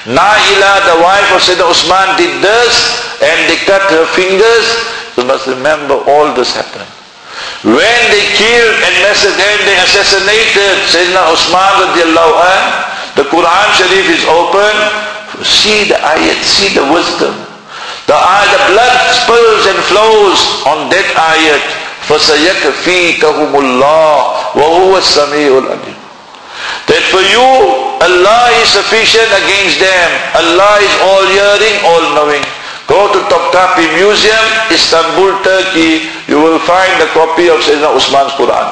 Naila, the wife of Sayyidina Usman, did this and they cut her fingers. You must remember all this happened. When they killed and they assassinated Sayyidina Usman radiallahu anh, the Quran Sharif is open. See the ayat, see the wisdom. The blood spills and flows on that ayat. فَسَيَكْفِيكَهُمُ اللَّهُ وَهُوَ السَّمِيعُ الْعَلِيمُ. That for you, Allah is sufficient against them. Allah is all hearing, all knowing. Go to Topkapi Museum, Istanbul, Turkey. You will find a copy of Sayyidina Usman's Quran.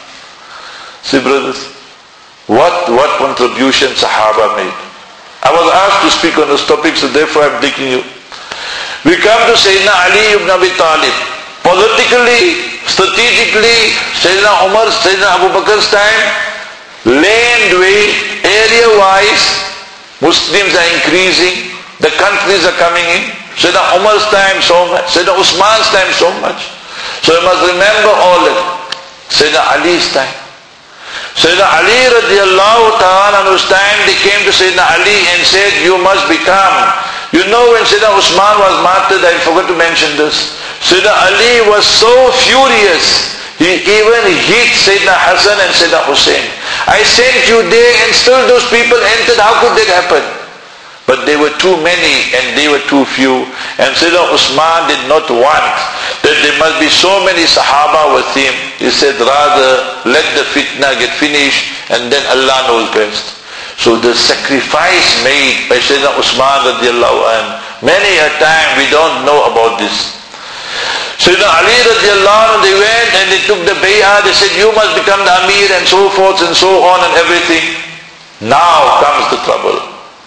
See brothers, what contribution Sahaba made. I was asked to speak on this topic, so therefore I am taking you. We come to Sayyidina Ali ibn Abi Talib. Politically, strategically, Sayyidina Umar, Sayyidina Abu Bakr's time, land-wise, area-wise, Muslims are increasing, the countries are coming in. Sayyidina Umar's time so much, Sayyidina Usman's time so much. So you must remember all that. Sayyidina Ali's time. Sayyidina Ali radiallahu ta'ala anhu's time, they came to Sayyidina Ali and said, you must become. You know when Sayyidina Usman was martyred, I forgot to mention this. Sayyidina Ali was so furious, he even hit Sayyidina Hassan and Sayyidina Hussein. I sent you there and still those people entered, how could that happen? But they were too many and they were too few. And Sayyidina Usman did not want that there must be so many Sahaba with him. He said, rather let the fitna get finished and then Allah knows best. So the sacrifice made by Sayyidina Usman radiallahu anh, many a time we don't know about this. Sayyidina Ali radiallahu anh, they went and they took the bay'ah, they said you must become the Amir and so forth and so on and everything. Now comes the trouble.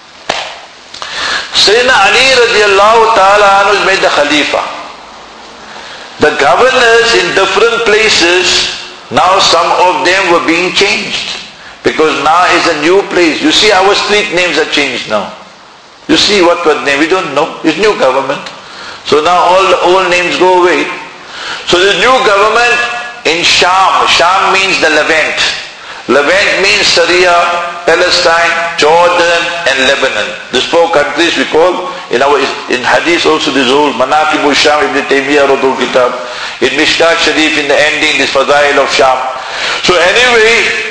Sayyidina Ali radiallahu ta'ala anhu is made the Khalifa. The governors in different places, now some of them were being changed. Because now is a new place. You see our street names are changed now. You see what name, we don't know. It's new government. So now all the old names go away. So the new government in Sham. Sham means the Levant. Levant means Syria, Palestine, Jordan and Lebanon. These four countries we call, in Hadith also this whole Manaqibu Sham, Ibn Taymiyyah Radul Kitab. In Mishkat Sharif in the ending, this Fadail of Sham. So anyway,